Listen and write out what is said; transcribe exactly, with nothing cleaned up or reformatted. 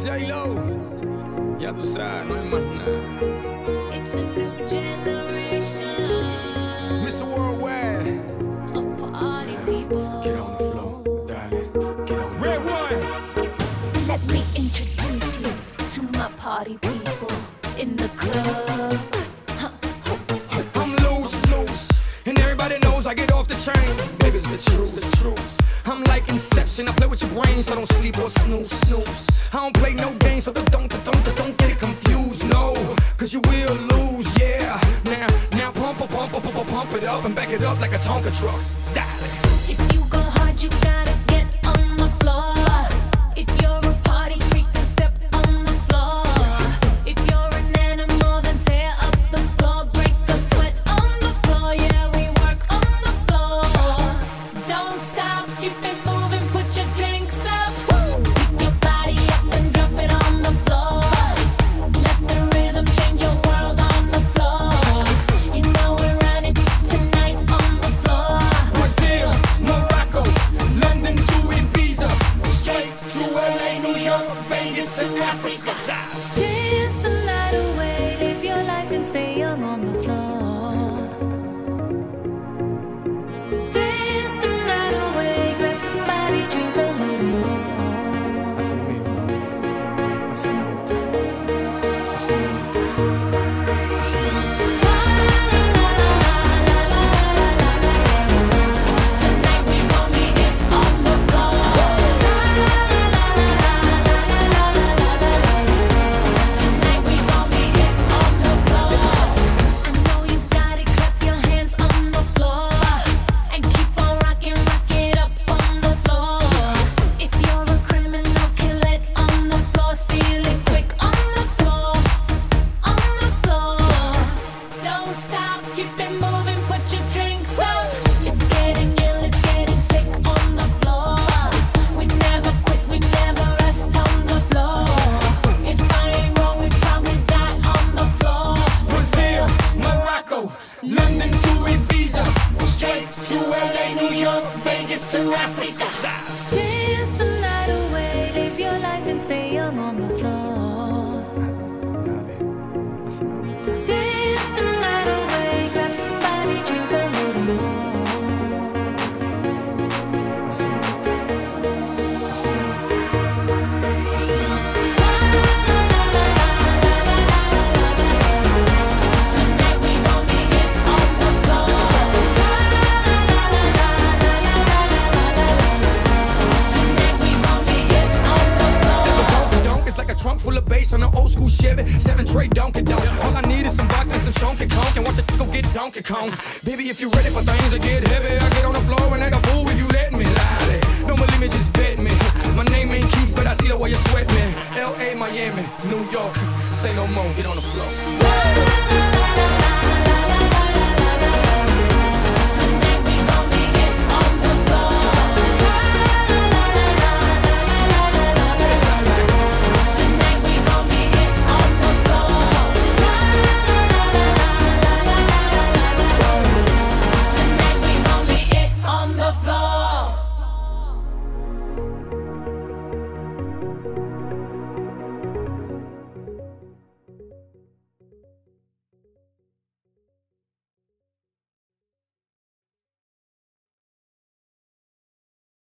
J-Lo, ya tú sabes, no hay más nada. It's a new generation. mister Worldwide, of party people. get on the floor, darling, get on the Red one. Let me introduce you to my party people in the club. I'm loose, loose, and everybody knows I get off the train. Baby, it's the truth, the truth. I'm like Inception, I play with your brains, so don't sleep or snooze, snooze. I don't play no games, so don't, don't, don't, don't get it confused, no. Cause you will lose, yeah. Now, now pump, pump, pump, pump, pump, pump it up and back it up like a Tonka truck. Darling. If you go hard, you gotta get on the floor. If you're a party freak, then step on the floor. If you're an animal, then tear up the floor. Break a sweat on the floor, yeah, we work on the floor. Don't stop, keep it moving, put your drinks up. Pick your body up and drop it on the floor. Let the rhythm change your world on the floor. You know we're running tonight on the floor. Brazil, Morocco, London to Ibiza, straight to L A, New York, Vegas to Africa. Dance the night away, live your life and stay young on the floor. Dance the night away, grab somebody, drink a little more. Así mismo, así me gusta, así me gusta, así me gusta. Tonight we gon' be it on the floor. Tonight we gon' be it on the floor. I know you got it, clap your hands on the floor. And keep on rocking, rock it up on the floor. If you're a criminal, kill it on the floor. Steal it quick on the floor. On the floor. Don't stop, keep it moving, put your drinks up. It's getting ill, it's getting sick on the floor. We never quit, we never rest on the floor. If I ain't wrong, we probably die on the floor. Brazil, Morocco, London to Ibiza, straight to L A, New York, Vegas to Africa. Dance the night away, live your life and stay young on the floor. Dale, así me gusta. Dance the night away, grab somebody, drink a little more. Así me gusta, así me gusta, así me gusta. Tonight we gon' be it on the floor. Tonight we gon' be it on the floor. Donk is like a trunk full of bass on an old school Chevy, seven tray Donkey Donk. All I need is some vodka, some Chonky Conk, and watch a go get Donkey Kong. Baby, if you ready for things to get heavy, I get on the floor and act a fool if you let me. Lie. Don't believe me, just bet me. My name ain't Keith, but I see the way you sweat me. L A, Miami, New York, say no more, get on the floor.